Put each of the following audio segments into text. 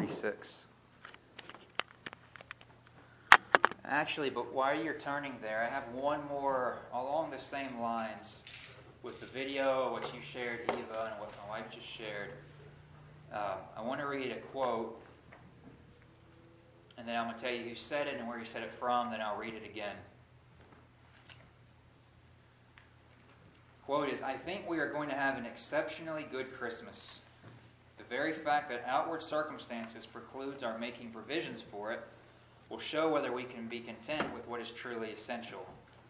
46. Actually, but while you're turning there, I have one more along the same lines with the video, what you shared, Eva, and what my wife just shared. I want to read a quote, and then I'm going to tell you who said it and where he said it from, then I'll read it again. Quote is, "I think we are going to have an exceptionally good Christmas. The very fact that outward circumstances precludes our making provisions for it will show whether we can be content with what is truly essential.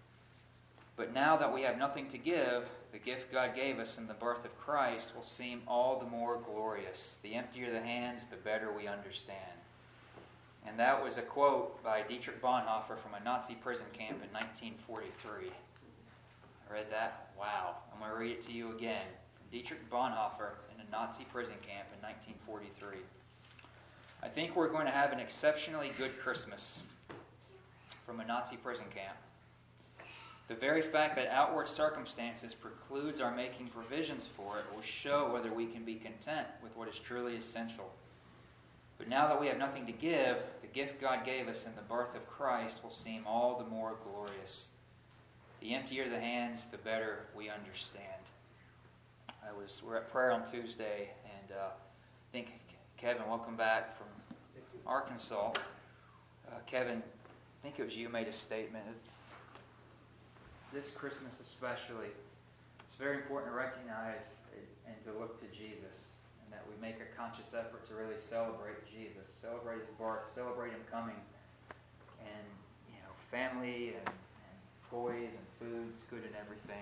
But now that we have nothing to give, the gift God gave us in the birth of Christ will seem all the more glorious. The emptier the hands, the better we understand." And that was a quote by Dietrich Bonhoeffer from a Nazi prison camp in 1943. I read that. Wow. I'm going to read it to you again. From Dietrich Bonhoeffer in a Nazi prison camp in 1943. "I think we're going to have an exceptionally good Christmas." From a Nazi prison camp. "The very fact that outward circumstances precludes our making provisions for it will show whether we can be content with what is truly essential. But now that we have nothing to give, the gift God gave us in the birth of Christ will seem all the more glorious. The emptier the hands, the better we understand." We're at prayer on Tuesday, and I think Kevin, welcome back from Arkansas. Kevin, I think it was you made a statement. This Christmas especially, it's very important to recognize and to look to Jesus, and that we make a conscious effort to really celebrate Jesus, celebrate His birth, celebrate Him coming, and family and toys and foods, good and everything,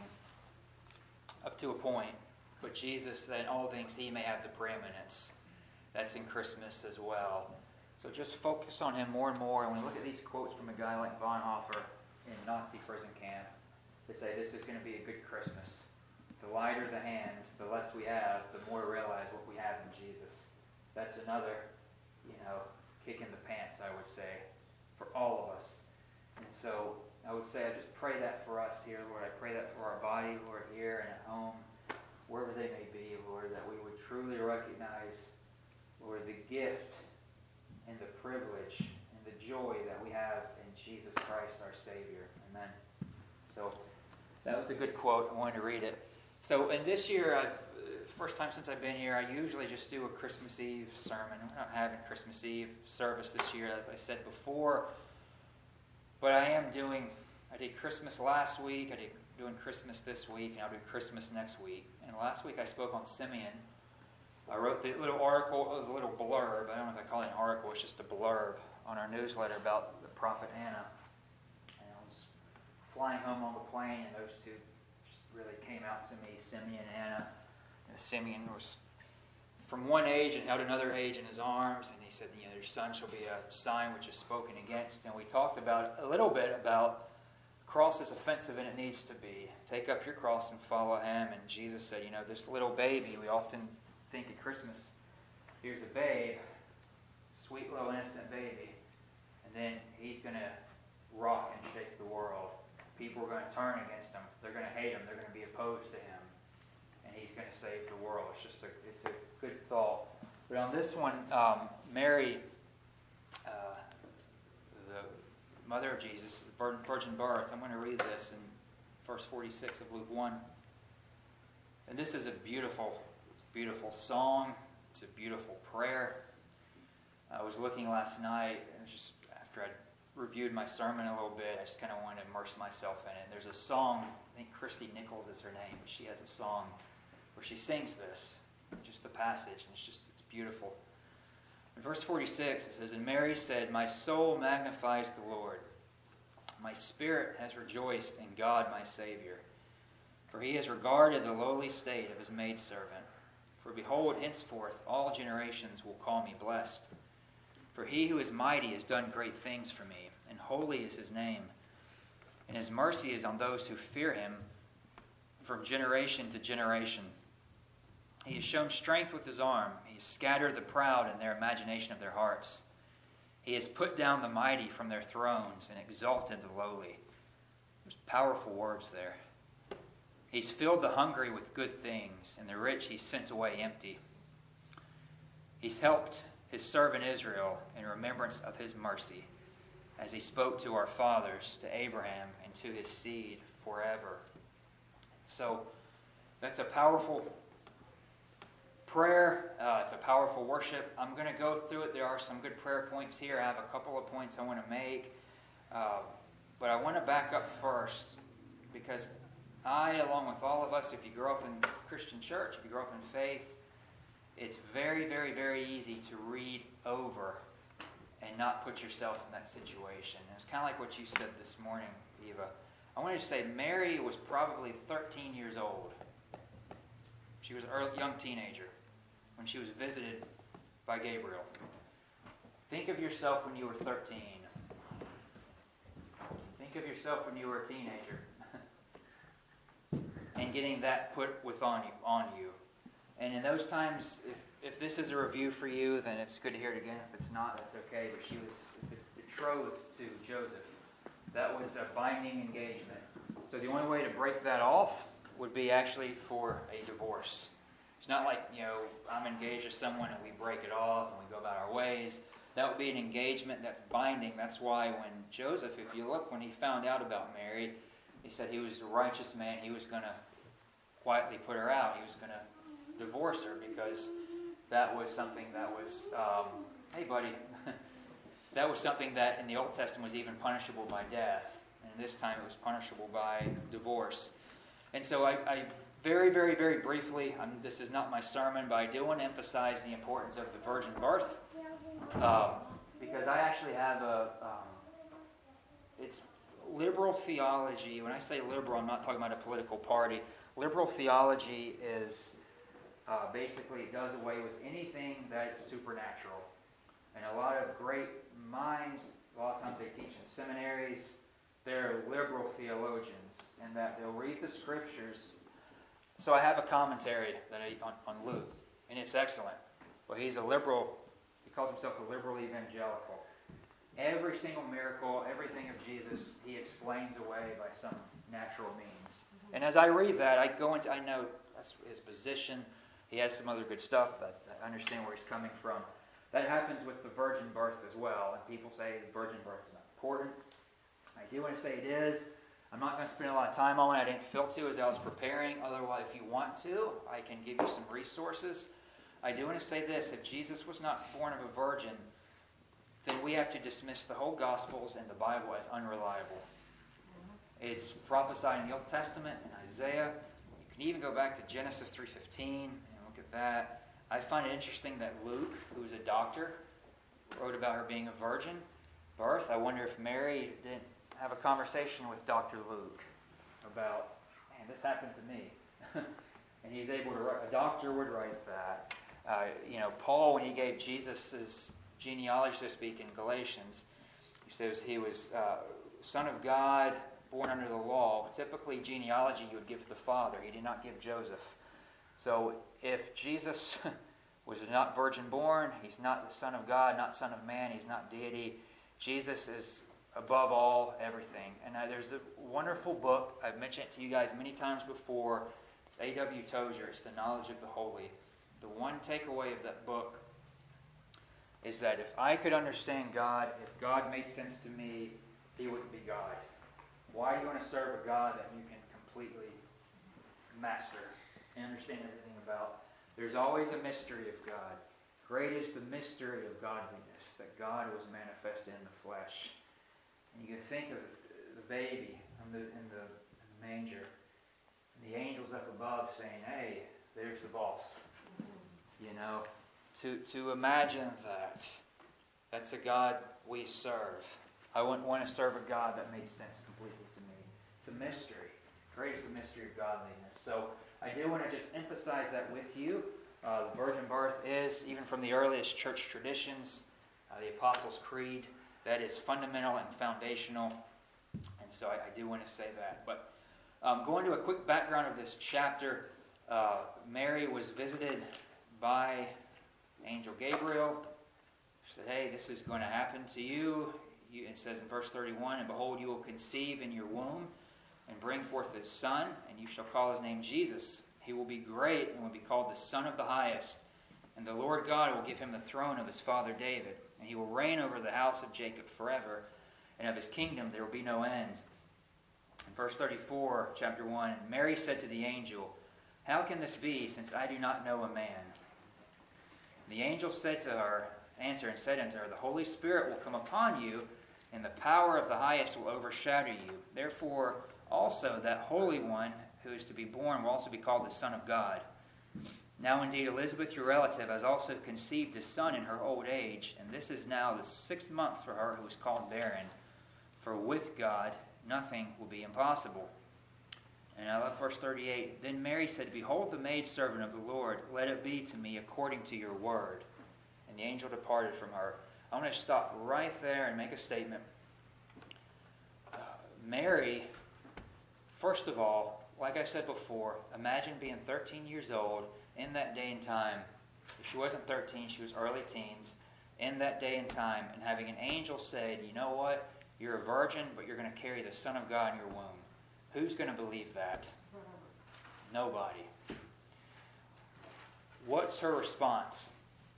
up to a point. But Jesus, that in all things He may have the preeminence. That's in Christmas as well. So just focus on Him more and more. And when we look at these quotes from a guy like Bonhoeffer in Nazi prison camp, they say this is going to be a good Christmas. The lighter the hands, the less we have, the more we realize what we have in Jesus. That's another, kick in the pants, I would say, for all of us. And so I would say I just pray that for us here, Lord. I pray that for our body, Lord, here and at home, wherever they may be, Lord, that we would truly recognize, Lord, the gift and the privilege and the joy that we have in Jesus Christ, our Savior. Amen. So that was a good quote. I wanted to read it. So, and this year, first time since I've been here, I usually just do a Christmas Eve sermon. We're not having Christmas Eve service this year, as I said before. But I did Christmas last week, doing Christmas this week, and I'll do Christmas next week. And last week I spoke on Simeon. I wrote the little article, a little blurb, I don't know if I call it an article, it's just a blurb on our newsletter about the prophet Anna. And I was flying home on the plane, and those two just really came out to me, Simeon and Anna. Simeon was from one age and held another age in his arms, and he said, their son shall be a sign which is spoken against. And we talked about a little bit about cross is offensive, and it needs to be. Take up your cross and follow Him. And Jesus said, this little baby, we often think at Christmas, here's a babe, sweet little innocent baby, and then He's going to rock and shake the world. People are going to turn against Him. They're going to hate Him. They're going to be opposed to Him. And He's going to save the world. It's a good thought. But on this one, Mary, the mother of Jesus, virgin birth, I'm going to read this in verse 46 of Luke 1. And this is a beautiful, beautiful song. It's a beautiful prayer. I was looking last night, and just after I'd reviewed my sermon a little bit, I just kind of wanted to immerse myself in it. There's a song, I think Christy Nichols is her name. She has a song where she sings this, just the passage, and it's beautiful. In verse 46, it says, "And Mary said, My soul magnifies the Lord. My spirit has rejoiced in God my Savior. For He has regarded the lowly state of His maidservant. For behold, henceforth all generations will call me blessed. For He who is mighty has done great things for me, and holy is His name. And His mercy is on those who fear Him from generation to generation. He has shown strength with His arm. He has scattered the proud in their imagination of their hearts. He has put down the mighty from their thrones and exalted the lowly." There's powerful words there. "He's filled the hungry with good things, and the rich He's sent away empty. He's helped his servant Israel in remembrance of his mercy, as he spoke to our fathers, to Abraham, and to his seed forever. So that's a powerful prayer. It's a powerful worship. I'm going to go through it. There are some good prayer points here. I have a couple of points I want to make. But I want to back up first, because along with all of us, if you grow up in Christian church, if you grow up in faith, it's very, very, very easy to read over and not put yourself in that situation. And it's kind of like what you said this morning, Eva. I wanted to say Mary was probably 13 years old. She was a young teenager when she was visited by Gabriel. Think of yourself when you were 13. Think of yourself when you were a teenager. And getting that put on you. And in those times, if this is a review for you, then it's good to hear it again. If it's not, that's okay. But she was betrothed to Joseph. That was a binding engagement. So the only way to break that off would be actually for a divorce. It's not like, I'm engaged to someone and we break it off and we go about our ways. That would be an engagement that's binding. That's why when Joseph, if you look, when he found out about Mary, he said he was a righteous man. He was going to quietly put her out. He was going to divorce her, because that was something that was, hey buddy, that was something that in the Old Testament was even punishable by death. And this time it was punishable by divorce. And so I very, very, very briefly, this is not my sermon, but I do want to emphasize the importance of the virgin birth. Because I actually have it's liberal theology. When I say liberal, I'm not talking about a political party. Liberal theology is basically, it does away with anything that's supernatural. And a lot of great minds, a lot of times they teach in seminaries, they're liberal theologians, in that they'll read the scriptures. So I have a commentary that on Luke, and it's excellent. Well, he's a liberal. He calls himself a liberal evangelical. Every single miracle, everything of Jesus, he explains away by some natural means. And as I read that, I know that's his position. He has some other good stuff, but I understand where he's coming from. That happens with the virgin birth as well. And people say the virgin birth is not important. I do want to say it is. I'm not going to spend a lot of time on it. I didn't feel to as I was preparing. Otherwise, if you want to, I can give you some resources. I do want to say this. If Jesus was not born of a virgin, then we have to dismiss the whole Gospels and the Bible as unreliable. It's prophesied in the Old Testament, in Isaiah. You can even go back to Genesis 3:15 and look at that. I find it interesting that Luke, who was a doctor, wrote about her being a virgin birth. I wonder if Mary didn't have a conversation with Dr. Luke about, man, this happened to me. And he's able to write, a doctor would write that. Paul, when he gave Jesus' genealogy, so to speak, in Galatians, he says he was son of God, born under the law. Typically, genealogy you would give to the father. He did not give Joseph. So if Jesus was not virgin born, he's not the Son of God, not Son of Man, he's not deity. Jesus is above all, everything. And there's a wonderful book. I've mentioned it to you guys many times before. It's A.W. Tozer. It's The Knowledge of the Holy. The one takeaway of that book is that if I could understand God, if God made sense to me, he wouldn't be God. Why do you want to serve a God that you can completely master and understand everything about? There's always a mystery of God. Great is the mystery of godliness, that God was manifested in the flesh. And you can think of the baby in the manger, and the angels up above saying, hey, there's the boss. To imagine that's a God we serve. I wouldn't want to serve a God that made sense completely to me. It's a mystery. Great is the mystery of godliness. So I do want to just emphasize that with you. The virgin birth is, even from the earliest church traditions, the Apostles' Creed, that is fundamental and foundational. And so I do want to say that. But going to a quick background of this chapter, Mary was visited by Angel Gabriel. She said, hey, this is going to happen to you. It says in verse 31, and behold, you will conceive in your womb and bring forth a son, and you shall call his name Jesus. He will be great and will be called the Son of the Highest. And the Lord God will give him the throne of his father David, and he will reign over the house of Jacob forever, and of his kingdom there will be no end. In verse 34, chapter 1, Mary said to the angel, "How can this be, since I do not know a man?" And the angel answered and said unto her, "The Holy Spirit will come upon you, and the power of the highest will overshadow you. Therefore also that Holy One who is to be born will also be called the Son of God. Now indeed Elizabeth, your relative, has also conceived a son in her old age, and this is now the 6th month for her who is called barren. For with God nothing will be impossible." And I love verse 38. Then Mary said, "Behold the maidservant of the Lord, let it be to me according to your word." And the angel departed from her. I want to stop right there and make a statement. Mary, first of all, like I said before, imagine being 13 years old in that day and time. If she wasn't 13, she was early teens. In that day and time, and having an angel say, "You know what? You're a virgin, but you're going to carry the Son of God in your womb." Who's going to believe that? Nobody. What's her response?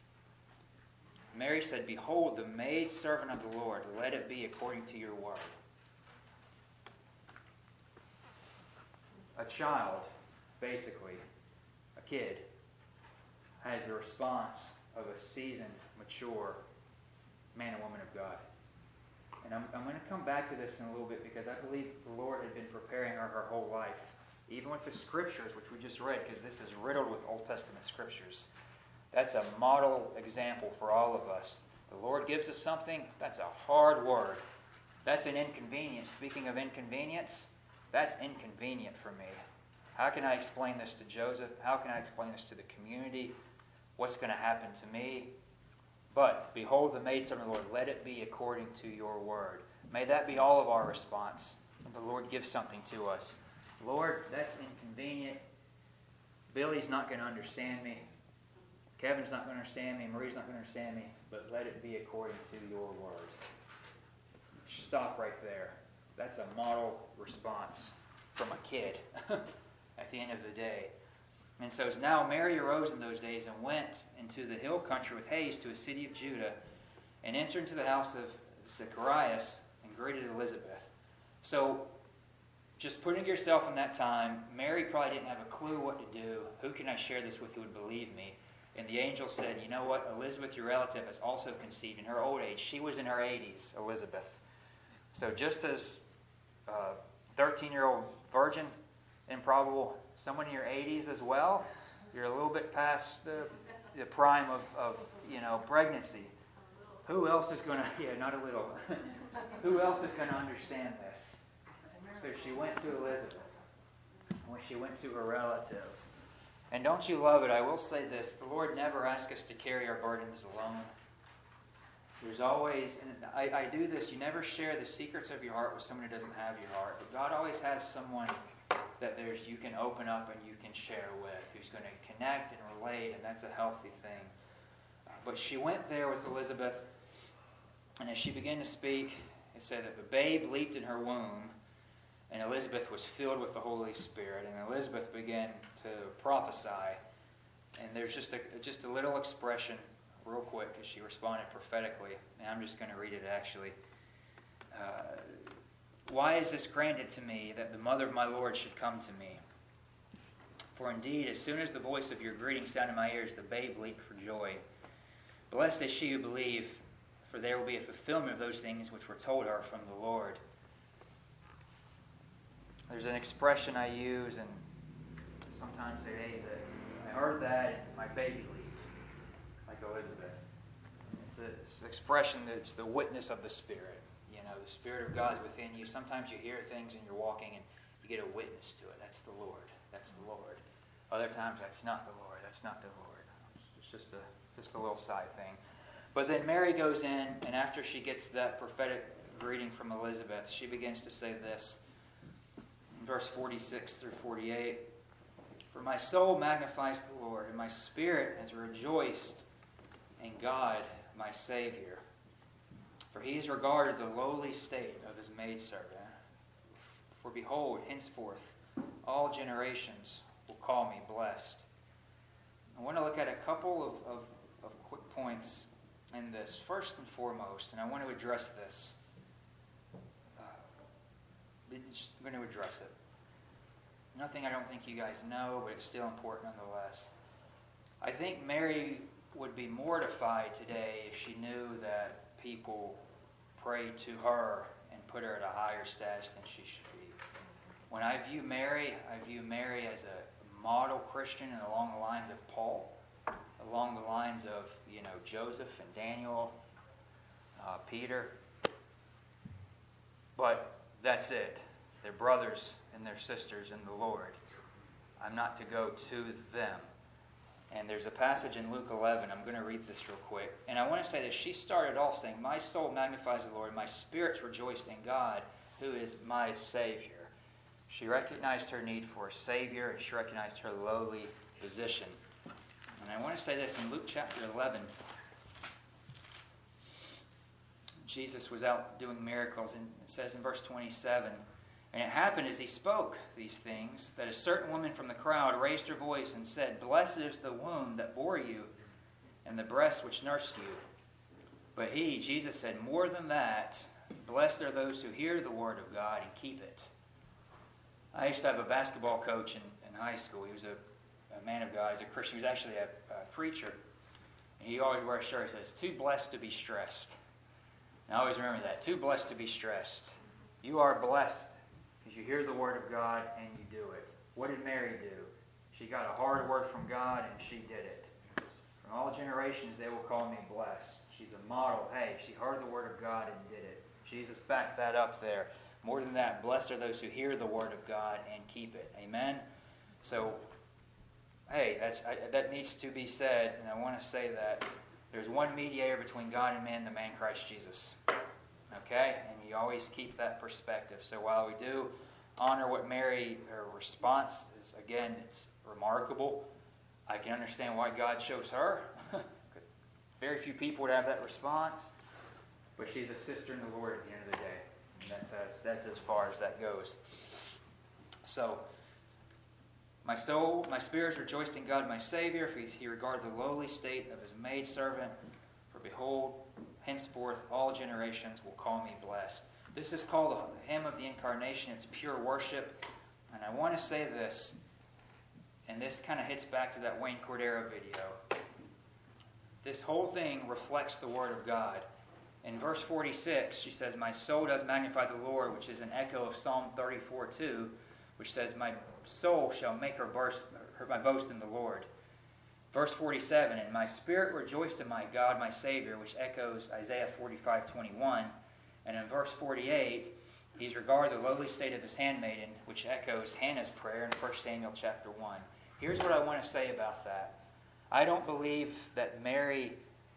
Mary said, "Behold, the maidservant of the Lord, let it be according to your word." A child, basically, a kid, has the response of a seasoned, mature man and woman of God. And I'm going to come back to this in a little bit, because I believe the Lord had been preparing her whole life, even with the Scriptures, which we just read, because this is riddled with Old Testament Scriptures. That's a model example for all of us. The Lord gives us something, that's a hard word. That's an inconvenience. Speaking of inconvenience, that's inconvenient for me. How can I explain this to Joseph? How can I explain this to the community? What's going to happen to me? But, behold the maidservant of the Lord, let it be according to your word. May that be all of our response when the Lord gives something to us. Lord, that's inconvenient. Billy's not going to understand me. Kevin's not going to understand me. Marie's not going to understand me. But let it be according to your word. Stop right there. That's a model response from a kid at the end of the day. And so now Mary arose in those days and went into the hill country with haste to a city of Judah, and entered into the house of Zacharias and greeted Elizabeth. So, just putting yourself in that time, Mary probably didn't have a clue what to do. Who can I share this with who would believe me? And the angel said, "You know what? Elizabeth, your relative, has also conceived in her old age." She was in her 80s, Elizabeth. So just as 13-year-old virgin, improbable, someone in your 80s as well, you're a little bit past the prime of pregnancy. Who else is going to, not a little, who else is going to understand this? So she went to Elizabeth, when she went to her relative. And don't you love it? I will say this, the Lord never asks us to carry our burdens alone. There's always, and I do this, you never share the secrets of your heart with someone who doesn't have your heart. But God always has someone that you can open up and you can share with, who's going to connect and relate, and that's a healthy thing. But she went there with Elizabeth, and as she began to speak, it said that the babe leaped in her womb, and Elizabeth was filled with the Holy Spirit, and Elizabeth began to prophesy. And there's just a little expression, real quick, as she responded prophetically, and I'm just going to read it actually. "Why is this granted to me, that the mother of my Lord should come to me? For indeed, as soon as the voice of your greeting sounded in my ears, the babe leaped for joy. Blessed is she who believes, for there will be a fulfillment of those things which were told her from the Lord." There's an expression I use, and sometimes say, "Hey, I heard that, and my baby leaped," like Elizabeth. It's an expression that's the witness of the Spirit. The Spirit of God's within you. Sometimes you hear things and you're walking and you get a witness to it. That's the Lord. That's the Lord. Other times, that's not the Lord. That's not the Lord. It's just a little side thing. But then Mary goes in, and after she gets that prophetic greeting from Elizabeth, she begins to say this in verse 46 through 48. "For my soul magnifies the Lord, and my spirit has rejoiced in God my Savior. For he has regarded the lowly state of his maidservant. For behold, henceforth all generations will call me blessed. I want to look at a couple of quick points in this. First and foremost, and I want to address this. I'm going to address it. Nothing I don't think you guys know, but it's still important nonetheless. I think Mary would be mortified today if she knew that people prayed to her and put her at a higher status than she should be. When I view Mary as a model Christian and along the lines of Paul, along the lines of, Joseph and Daniel, Peter. But that's it. They're brothers and they're sisters in the Lord. I'm not to go to them. And there's a passage in Luke 11. I'm going to read this real quick. And I want to say that she started off saying, "My soul magnifies the Lord. My spirit's rejoiced in God, who is my Savior." She recognized her need for a Savior, and she recognized her lowly position. And I want to say this in Luke chapter 11. Jesus was out doing miracles, and it says in verse 27, "And it happened as he spoke these things, that a certain woman from the crowd raised her voice and said, 'Blessed is the womb that bore you, and the breast which nursed you.' But he," Jesus said, "more than that, blessed are those who hear the word of God and keep it." I used to have a basketball coach in high school. He was a man of God. He's a Christian. He was actually a preacher. And he always wore a shirt that says, "Too blessed to be stressed." And I always remember that. Too blessed to be stressed. You are blessed because you hear the word of God and you do it. What did Mary do? She got a hard word from God and she did it. From all generations they will call me blessed. She's a model. Hey, she heard the word of God and did it. Jesus backed that up there. More than that, blessed are those who hear the word of God and keep it. Amen? So, hey, that needs to be said, and I want to say that there's one mediator between God and man, the man Christ Jesus. Okay? And you always keep that perspective. So while we do honor what Mary, her response is, again, it's remarkable. I can understand why God chose her. Very few people would have that response. But she's a sister in the Lord at the end of the day. And that's as far as that goes. So, my spirit is rejoiced in God my Savior, for he regarded the lowly state of his maidservant. For behold, henceforth all generations will call me blessed. This is called the hymn of the Incarnation. It's pure worship. And I want to say this, and this kind of hits back to that Wayne Cordero video. This whole thing reflects the Word of God. In verse 46, she says, "My soul does magnify the Lord," which is an echo of Psalm 34:2, which says, "My soul shall make my boast in the Lord." Verse 47, "And my spirit rejoiced in my God, my Savior," which echoes Isaiah 45:21. And in verse 48, he's regarded the lowly state of his handmaiden, which echoes Hannah's prayer in 1 Samuel chapter 1. Here's what I want to say about that. I don't believe that Mary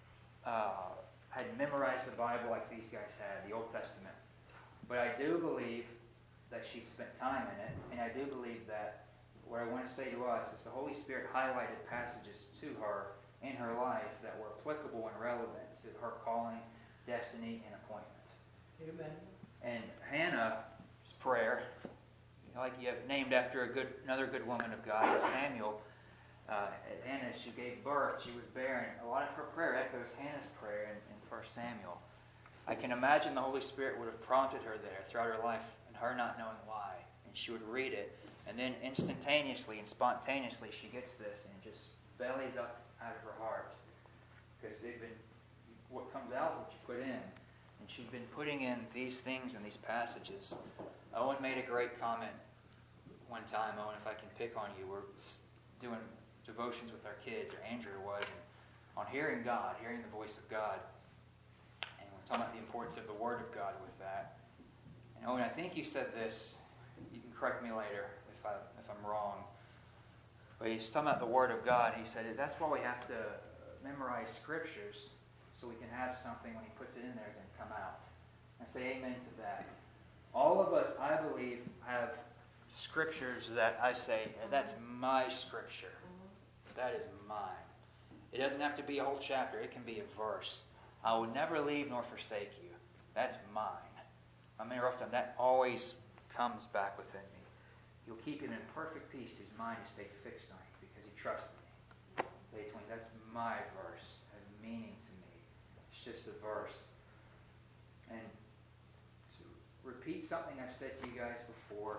had memorized the Bible like these guys had, the Old Testament. But I do believe that she spent time in it, and I do believe that what I want to say to us is the Holy Spirit highlighted passages to her in her life that were applicable and relevant to her calling, destiny, and appointment. Amen. And Hannah's prayer, like you have named after another good woman of God, Samuel, Hannah, she gave birth, she was barren. A lot of her prayer echoes Hannah's prayer in 1 Samuel. I can imagine the Holy Spirit would have prompted her there throughout her life, and her not knowing why. And she would read it, and then instantaneously and spontaneously she gets this, and it just bellies up out of her heart. Because what comes out, what you put in. And she'd been putting in these things in these passages. Owen made a great comment one time. Owen, if I can pick on you, we're doing devotions with our kids, or Andrew was, and on hearing God, hearing the voice of God. And we're talking about the importance of the Word of God with that. And Owen, I think you said this, you can correct me later if I'm wrong, but he's talking about the Word of God. He said that's why we have to memorize Scriptures, so we can have something when he puts it in there and come out. I say amen to that. All of us, I believe, have Scriptures that I say, that's my Scripture. That is mine. It doesn't have to be a whole chapter. It can be a verse. I will never leave nor forsake you. That's mine. I mean, rough time, that always comes back within me. You'll keep him in perfect peace whose mind is stayed fixed on you because he trusts me. Day 20. That's my verse. It has meaning to me. It's just a verse. And to repeat something I've said to you guys before.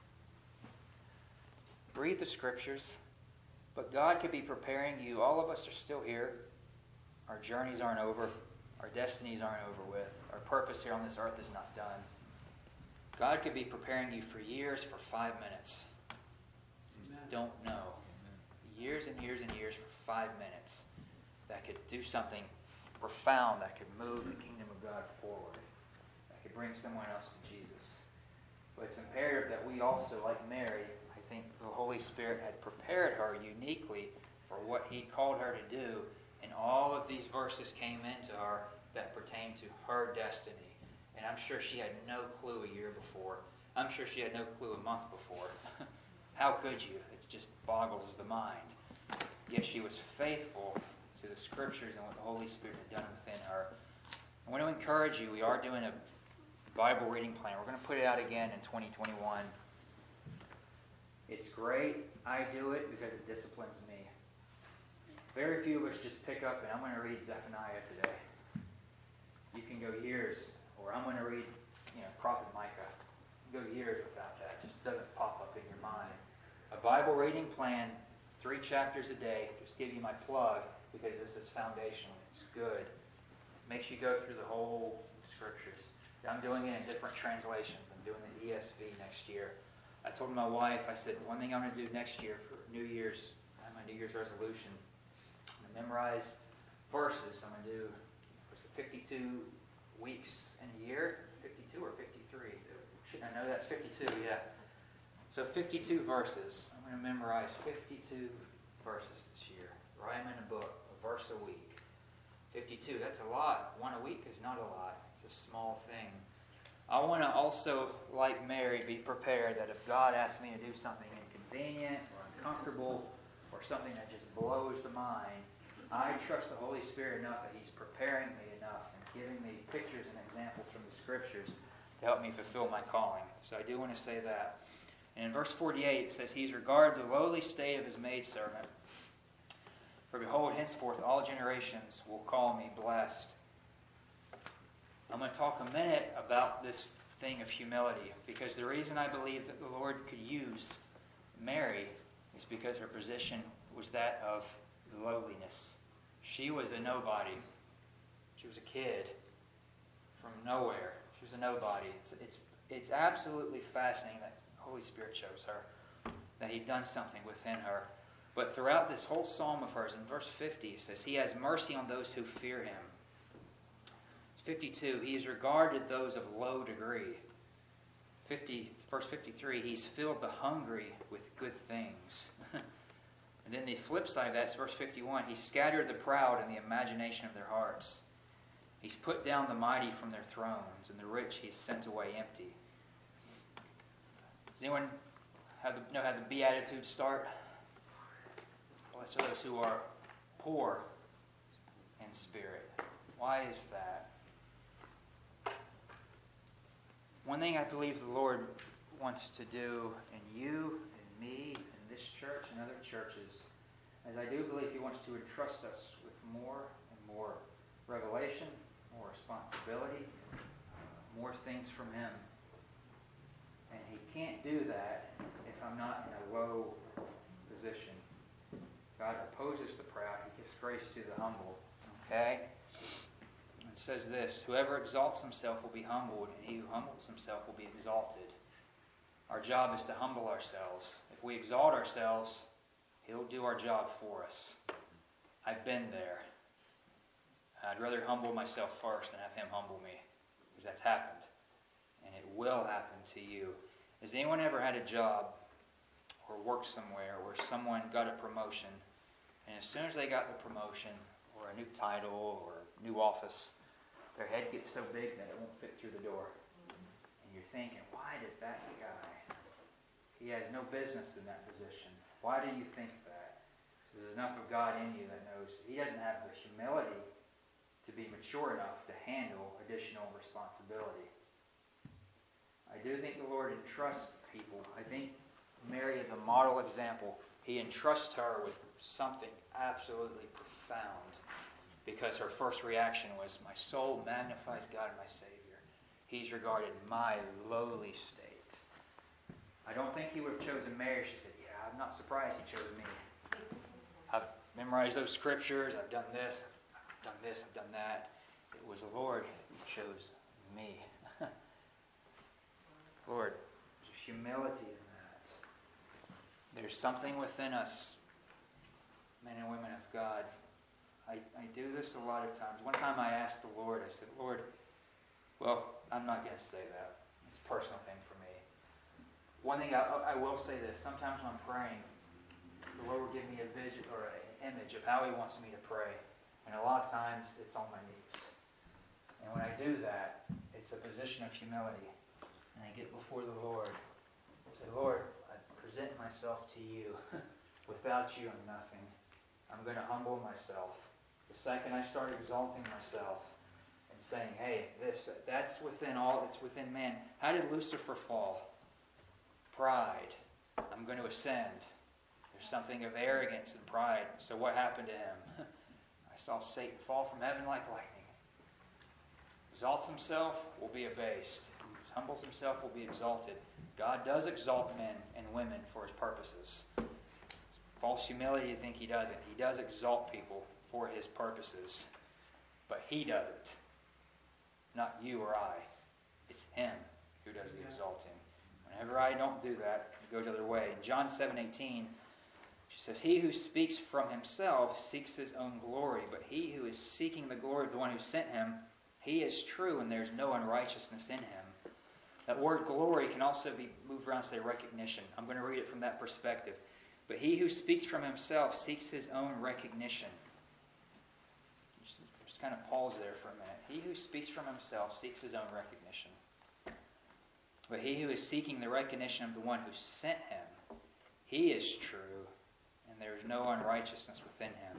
Read the Scriptures. But God could be preparing you. All of us are still here. Our journeys aren't over. Our destinies aren't over with. Our purpose here on this earth is not done. God could be preparing you for years for 5 minutes. You just don't know. Years and years and years for 5 minutes. That could do something profound. That could move the kingdom of God forward. That could bring someone else to Jesus. But it's imperative that we also, like Mary, I think the Holy Spirit had prepared her uniquely for what He called her to do. And all of these verses came into her that pertain to her destiny. And I'm sure she had no clue a year before. I'm sure she had no clue a month before. How could you? It just boggles the mind. Yet she was faithful to the Scriptures and what the Holy Spirit had done within her. I want to encourage you. We are doing a Bible reading plan. We're going to put it out again in 2021. It's great. I do it because it disciplines me. Very few of us just pick up and I'm going to read Zephaniah today. You can go years, or I'm going to read, Prophet Micah. You can go years without that. It just doesn't pop up in your mind. A Bible reading plan, 3 chapters a day. Just give you my plug because this is foundational. It's good. It makes you go through the whole Scriptures. I'm doing it in different translations. I'm doing the ESV next year. I told my wife, I said, one thing I'm going to do next year for New Year's, my New Year's resolution, I'm going to memorize verses. I'm going to do 52 weeks in a year. 52 or 53? I know that's 52, yeah. So 52 verses. I'm going to memorize 52 verses this year. Write them in a book, a verse a week. 52, that's a lot. One a week is not a lot. It's a small thing. I want to also, like Mary, be prepared that if God asks me to do something inconvenient or uncomfortable or something that just blows the mind, I trust the Holy Spirit enough that He's preparing me enough and giving me pictures and examples from the Scriptures to help me fulfill my calling. So I do want to say that. And in verse 48 it says, He's regarded the lowly state of His maidservant. For behold, henceforth all generations will call me blessed. I'm going to talk a minute about this thing of humility, because the reason I believe that the Lord could use Mary is because her position was that of lowliness. She was a nobody. She was a kid from nowhere. She was a nobody. It's absolutely fascinating that the Holy Spirit chose her, that He'd done something within her. But throughout this whole psalm of hers, in verse 50, it says, He has mercy on those who fear Him. 52, He has regarded those of low degree. Verse 53, He's filled the hungry with good things. And then the flip side of that is verse 51, He scattered the proud in the imagination of their hearts. He's put down the mighty from their thrones, and the rich He's sent away empty. Does anyone know how the Beatitudes start? Blessed are those who are poor in spirit. Why is that? One thing I believe the Lord wants to do in you, in me, in this church, and other churches, as I do believe He wants to entrust us with more and more revelation, more responsibility, more things from Him. And He can't do that if I'm not in a low position. God opposes the proud. He gives grace to the humble. Okay? It says this, Whoever exalts himself will be humbled, and he who humbles himself will be exalted. Our job is to humble ourselves. If we exalt ourselves, He'll do our job for us. I've been there. I'd rather humble myself first than have Him humble me, because that's happened. And it will happen to you. Has anyone ever had a job or worked somewhere where someone got a promotion, and as soon as they got the promotion or a new title or a new office, their head gets so big that it won't fit through the door? And you're thinking, why did that guy? He has no business in that position. Why do you think that? So there's enough of God in you that knows He doesn't have the humility to be mature enough to handle additional responsibility. I do think the Lord entrusts people. I think Mary is a model example He entrusts her with something absolutely profound, because her first reaction was, my soul magnifies God, my Savior. He's regarded my lowly state. I don't think he would have chosen Mary. She said, yeah, I'm not surprised he chose me. I've memorized those scriptures. I've done this. I've done this. I've done that. It was the Lord who chose me. Lord, there's humility in that. There's something within us, men and women of God. I do this a lot of times. One time I asked the Lord, I said, Lord, well, I'm not going to say that. It's a personal thing for me. One thing I will say this. Sometimes when I'm praying, the Lord will give me a vision or an image of how He wants me to pray. And a lot of times it's on my knees. And when I do that, it's a position of humility. And I get before the Lord. I say, Lord, I present myself to you. Without you, I'm nothing. I'm going to humble myself. The second I start exalting myself and saying, hey, that's within all, it's within man. How did Lucifer fall? Pride. I'm going to ascend. There's something of arrogance and pride. So what happened to him? I saw Satan fall from heaven like lightning. Exalts himself, will be abased. Humbles himself, will be exalted. God does exalt men and women for His purposes. False humility, you think He doesn't. He does exalt people for His purposes. But He does it. Not you or I. It's Him who does the exalting. Whenever I don't do that, it goes the other way. In John 7:18, she says, he who speaks from himself seeks his own glory, but he who is seeking the glory of the one who sent him, he is true, and there's no unrighteousness in him. That word glory can also be moved around to say recognition. I'm going to read it from that perspective. But he who speaks from himself seeks his own recognition. Just kind of pause there for a minute. He who speaks from himself seeks his own recognition. But he who is seeking the recognition of the one who sent him, he is true, and there is no unrighteousness within him.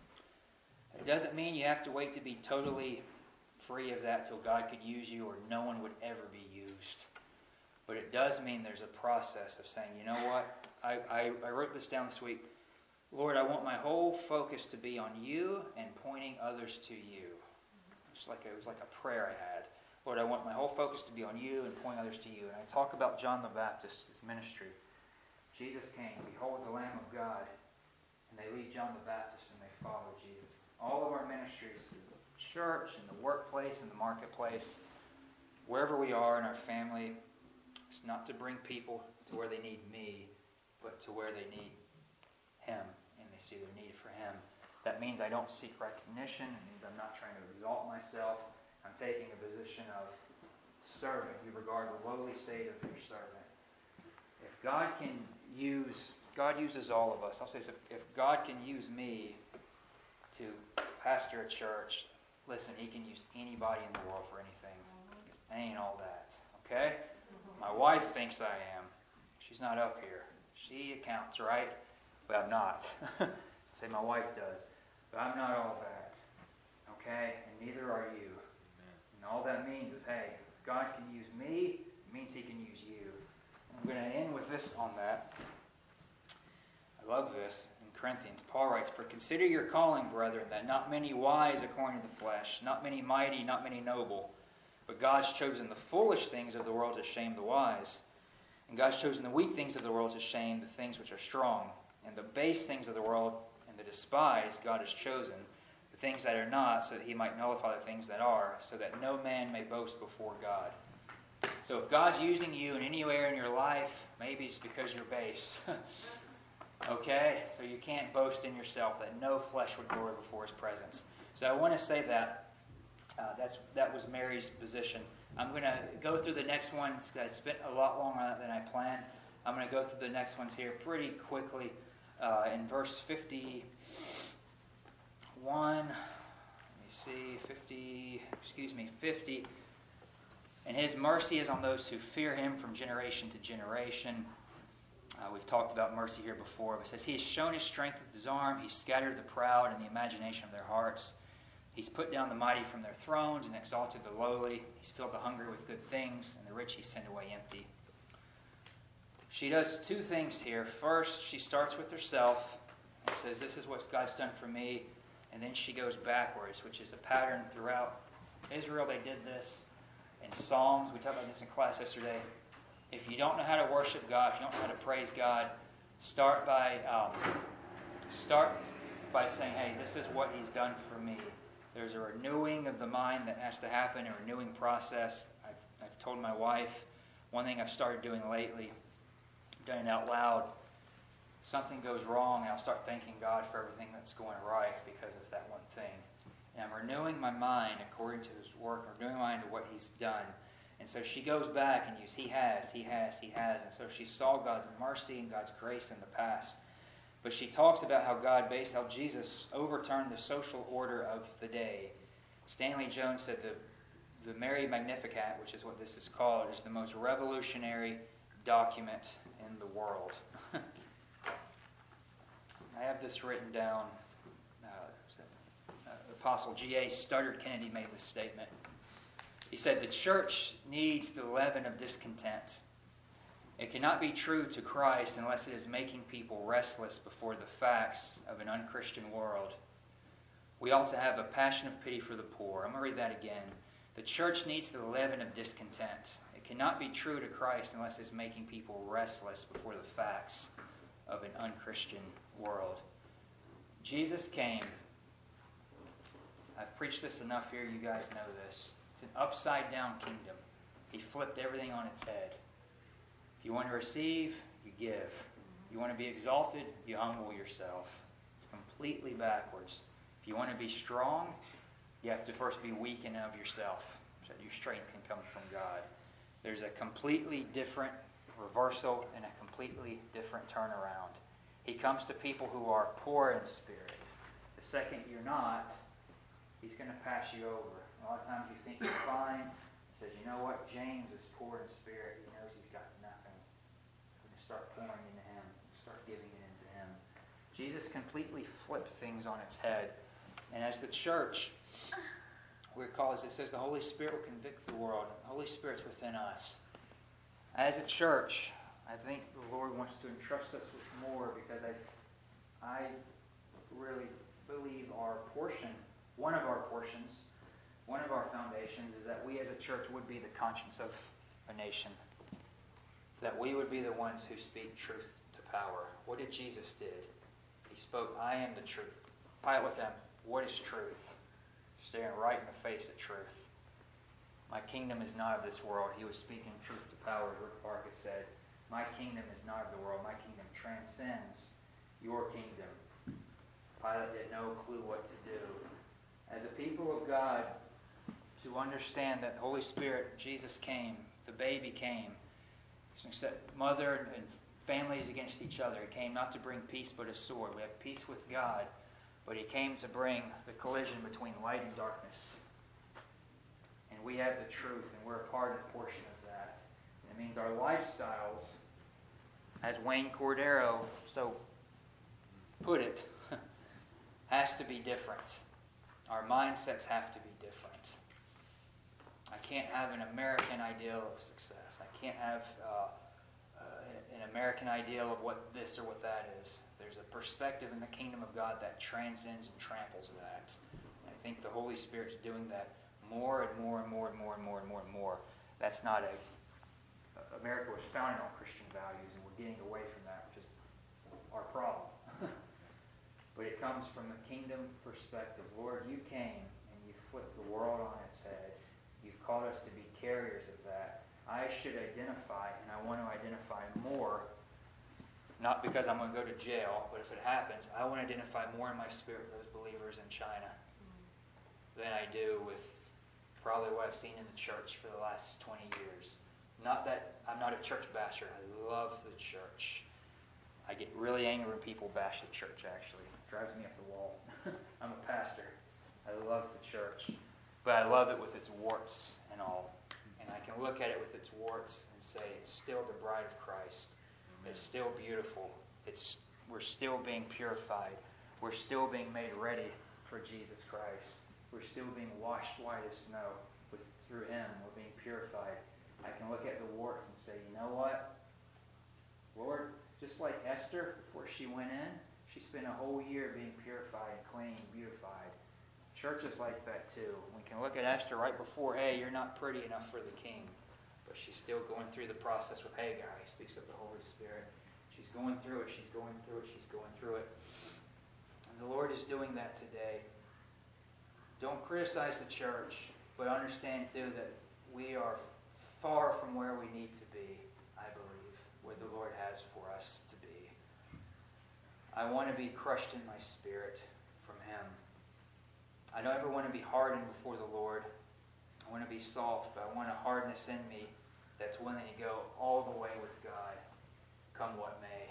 It doesn't mean you have to wait to be totally free of that till God could use you or no one would ever be used. But it does mean there's a process of saying, you know what? I wrote this down this week. Lord, I want my whole focus to be on you and pointing others to you. It was like a prayer I had. Lord, I want my whole focus to be on you and pointing others to you. And I talk about John the Baptist, his ministry. Jesus came, behold the Lamb of God. And they leave John the Baptist and they follow Jesus. All of our ministries, the church and the workplace and the marketplace, wherever we are in our family, it's not to bring people to where they need me, but to where they need Him, and they see their need for Him. That means I don't seek recognition. It means I'm not trying to exalt myself. I'm taking a position of servant. You regard the lowly state of your servant. If God uses all of us. I'll say this, if God can use me to pastor a church, listen, He can use anybody in the world for anything. I ain't all that. Okay? My wife thinks I am. She's not up here. She accounts, right? But I'm not. Say my wife does. But I'm not all that. Okay? And neither are you. And all that means is, hey, if God can use me, it means He can use you. I'm going to end with this on that. I love this. In Corinthians, Paul writes, for consider your calling, brethren, that not many wise according to the flesh, not many mighty, not many noble, but God's chosen the foolish things of the world to shame the wise. And God's chosen the weak things of the world to shame the things which are strong. And the base things of the world and the despised God has chosen, the things that are not, so that He might nullify the things that are, so that no man may boast before God. So if God's using you in any area in your life, maybe it's because you're base. Okay? So you can't boast in yourself, that no flesh would glory before His presence. So I want to say that. That was Mary's position. I'm going to go through the next ones. I spent a lot longer on that than I planned. I'm going to go through the next ones here pretty quickly. In verse 51, let me see, 50. And His mercy is on those who fear Him from generation to generation. We've talked about mercy here before. It says, He has shown His strength with His arm. He scattered the proud in the imagination of their hearts. He's put down the mighty from their thrones and exalted the lowly. He's filled the hungry with good things, and the rich He sent away empty. She does two things here. First, she starts with herself and says, this is what God's done for me. And then she goes backwards, which is a pattern throughout Israel. They did this in Psalms. We talked about this in class yesterday. If you don't know how to worship God, if you don't know how to praise God, start by saying, hey, this is what He's done for me. There's a renewing of the mind that has to happen, a renewing process. I've told my wife, one thing I've started doing lately, I've done it out loud. Something goes wrong, and I'll start thanking God for everything that's going right because of that one thing. And I'm renewing my mind according to His work, renewing my mind to what He's done. And so she goes back and uses He has. And so she saw God's mercy and God's grace in the past. But she talks about how Jesus overturned the social order of the day. Stanley Jones said the Mary Magnificat, which is what this is called, is the most revolutionary document in the world. I have this written down. Apostle G.A. Studdard Kennedy made this statement. He said, the church needs the leaven of discontent. It cannot be true to Christ unless it is making people restless before the facts of an unchristian world. We ought to have a passion of pity for the poor. I'm going to read that again. The church needs the leaven of discontent. It cannot be true to Christ unless it is making people restless before the facts of an unchristian world. Jesus came. I've preached this enough here, you guys know this. It's an upside down kingdom. He flipped everything on its head. If you want to receive, you give. If you want to be exalted, you humble yourself. It's completely backwards. If you want to be strong, you have to first be weak and of yourself, so that your strength can come from God. There's a completely different reversal and a completely different turnaround. He comes to people who are poor in spirit. The second you're not, He's going to pass you over. A lot of times you think you're fine. He says, you know what? James is poor in spirit. He knows he's got nothing. We're going to start pouring into him. Start giving it into him. Jesus completely flipped things on its head. And as the church, we're called, as it says, the Holy Spirit will convict the world. The Holy Spirit's within us. As a church, I think the Lord wants to entrust us with more, because I really believe our portion, one of our portions, one of our foundations is that we as a church would be the conscience of a nation. That we would be the ones who speak truth to power. What did Jesus did? He spoke, I am the truth. Pilate with them, what is truth? Staring right in the face at truth. My kingdom is not of this world. He was speaking truth to power, as Rick Parker said. My kingdom is not of the world. My kingdom transcends your kingdom. Pilate had no clue what to do. As a people of God, to understand that the Holy Spirit, Jesus came, the baby came, set mother and families against each other. He came not to bring peace but a sword. We have peace with God, but He came to bring the collision between light and darkness. And we have the truth, and we're a part of the portion of that. And it means our lifestyles, as Wayne Cordero so put it, has to be different. Our mindsets have to be different. I can't have an American ideal of success. I can't have an American ideal of what this or what that is. There's a perspective in the kingdom of God that transcends and tramples that. And I think the Holy Spirit's doing that more and more and more and more and more and more and more. That's not America was founded on Christian values, and we're getting away from that, which is our problem. But it comes from a kingdom perspective. Lord, you came and you flipped the world on its head. You've called us to be carriers of that. I should identify, and I want to identify more, not because I'm going to go to jail, but if it happens, I want to identify more in my spirit with those believers in China than I do with probably what I've seen in the church for the last 20 years. Not that I'm not a church basher. I love the church. I get really angry when people bash the church, actually. It drives me up the wall. I'm a pastor. I love the church. But I love it with its warts and all. And I can look at it with its warts and say it's still the bride of Christ. It's still beautiful. We're still being purified. We're still being made ready for Jesus Christ. We're still being washed white as snow. Through Him, we're being purified. I can look at the warts and say, you know what? Lord, just like Esther, before she went in, she spent a whole year being purified, clean, beautified. Church is like that too. We can look at Esther right before, hey, you're not pretty enough for the king. But she's still going through the process with Haggai. He speaks of the Holy Spirit. She's going through it, she's going through it, she's going through it. And the Lord is doing that today. Don't criticize the church, but understand too that we are far from where we need to be, I believe, where the Lord has for us to be. I want to be crushed in my spirit from Him. I don't ever want to be hardened before the Lord. I want to be soft, but I want a hardness in me that's willing to go all the way with God, come what may.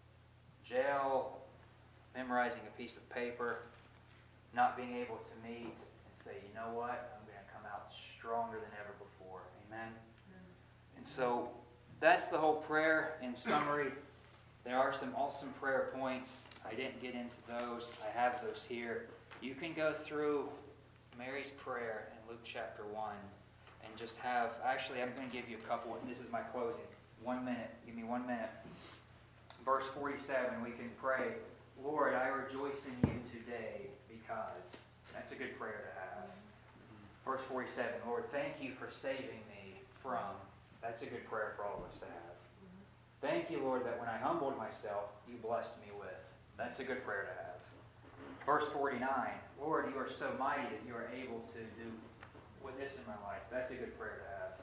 Jail, memorizing a piece of paper, not being able to meet and say, you know what, I'm going to come out stronger than ever before. Amen? And so that's the whole prayer. In summary, there are some awesome prayer points. I didn't get into those. I have those here. You can go through Mary's prayer in Luke chapter 1 and just have, actually I'm going to give you a couple, and this is my closing. 1 minute. Give me 1 minute. Verse 47, we can pray, Lord, I rejoice in you today because. That's a good prayer to have. Verse 47, Lord, thank you for saving me from. That's a good prayer for all of us to have. Thank you, Lord, that when I humbled myself, you blessed me with. That's a good prayer to have. Verse 49, Lord, you are so mighty that you are able to do with this in my life. That's a good prayer to have.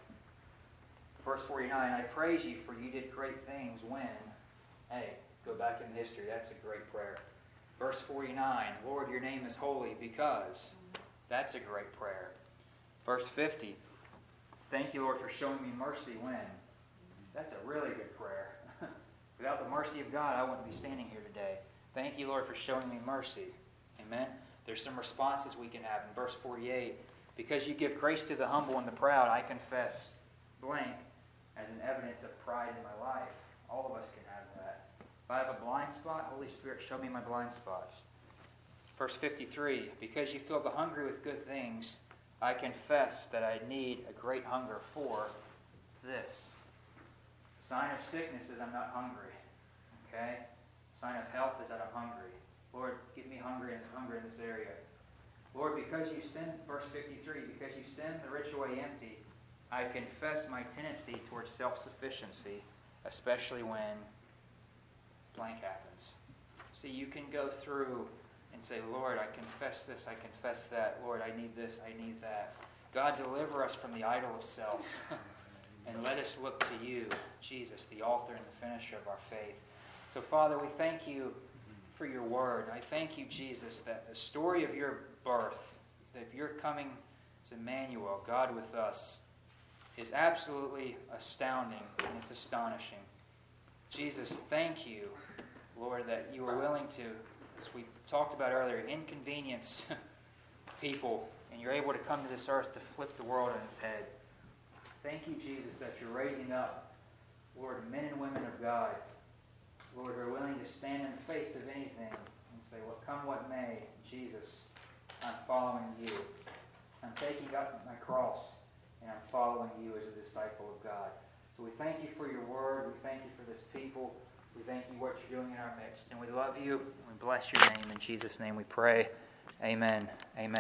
Verse 49, I praise you for you did great things when. Hey, go back in history. That's a great prayer. Verse 49, Lord, your name is holy because. That's a great prayer. Verse 50, thank you, Lord, for showing me mercy when. That's a really good prayer. Without the mercy of God, I wouldn't be standing here today. Thank you, Lord, for showing me mercy. Amen. There's some responses we can have in verse 48. Because you give grace to the humble and the proud, I confess blank as an evidence of pride in my life. All of us can have that. If I have a blind spot, Holy Spirit, show me my blind spots. Verse 53, because you fill the hungry with good things, I confess that I need a great hunger for this. Sign of sickness is I'm not hungry. Okay? Sign of health is that I'm hungry. Lord, give me hunger in this area. Lord, because you send, verse 53, because you send the rich away empty, I confess my tendency towards self-sufficiency, especially when blank happens. See, you can go through and say, Lord, I confess this, I confess that. Lord, I need this, I need that. God, deliver us from the idol of self. And let us look to you, Jesus, the author and the finisher of our faith. So, Father, we thank you for your word. I thank you, Jesus, that the story of your birth, that if you're coming as Emmanuel, God with us, is absolutely astounding and it's astonishing. Jesus, thank you, Lord, that you are willing to, as we talked about earlier, inconvenience people, and you're able to come to this earth to flip the world on its head. Thank you, Jesus, that you're raising up, Lord, men and women of God, Lord, who are willing to stand in the face of anything and say, well, come what may, Jesus, I'm following you. I'm taking up my cross, and I'm following you as a disciple of God. So we thank you for your word. We thank you for this people. We thank you what you're doing in our midst. And we love you. We bless your name. In Jesus' name we pray. Amen. Amen.